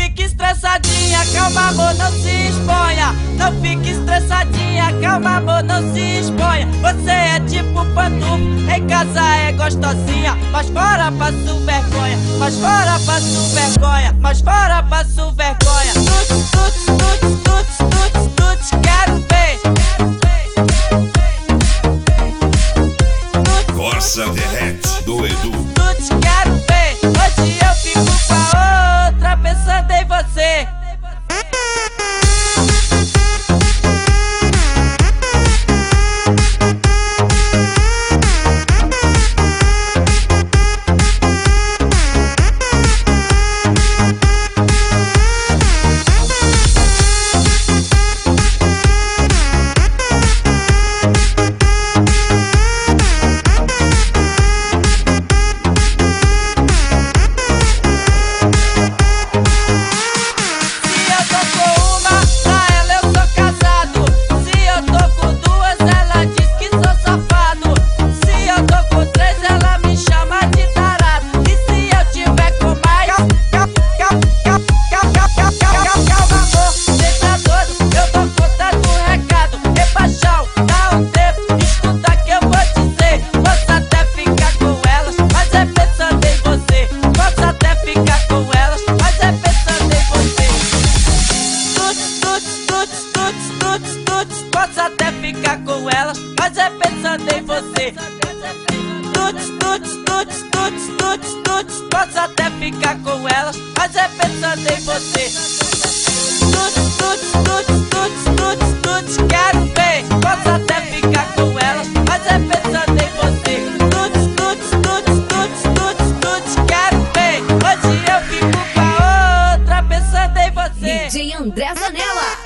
fique estressadinha, calma amor, não se exponha. Não fique estressadinha, calma amor, não se exponha. Você é tipo pantufo, em casa é gostosinha, mas fora passo vergonha, mas fora passo vergonha, mas fora passo vergonha. Tuts, tuts, tuts, tuts, tuts, tuts, quero ver. Corsa Derrete do Edu. Tuts, quero ver. Hoje eu fico com a outra pensando em você. Posso até ficar com elas, mas é pensando em você. Tuts, tuts, tuts, tuts, tuts, tuts. Posso até ficar com elas, mas é pensando em você. Tuts, tuts, tuts, tuts, tuts, tuts, quero ver. Posso até ficar com elas, mas é pensando em você. Tuts, tuts, tuts, tuts, tuts, tuts, quero ver. Hoje eu fico com a outra pensando em você. DJ André Zanella.